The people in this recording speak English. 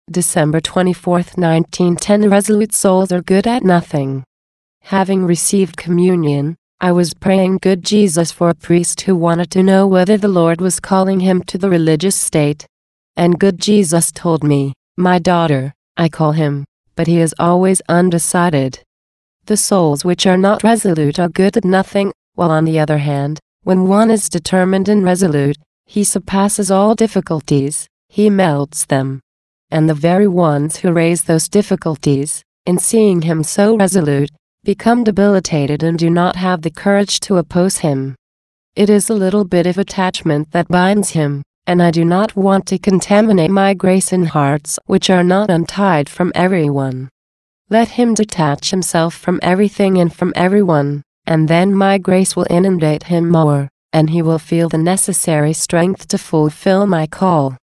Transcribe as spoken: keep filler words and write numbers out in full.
December twenty-fourth, nineteen ten. Resolute souls are good at nothing. Having received communion, I was praying good Jesus for a priest who wanted to know whether the Lord was calling him to the religious state. And good Jesus told me, "My daughter, I call him, but he is always undecided." The souls which are not resolute are good at nothing, while on the other hand, when one is determined and resolute, he surpasses all difficulties, he melts them. And the very ones who raise those difficulties, in seeing him so resolute, become debilitated and do not have the courage to oppose him. It is a little bit of attachment that binds him, and I do not want to contaminate my grace in hearts which are not untied from everyone. Let him detach himself from everything and from everyone, and then my grace will inundate him more, and he will feel the necessary strength to fulfill my call.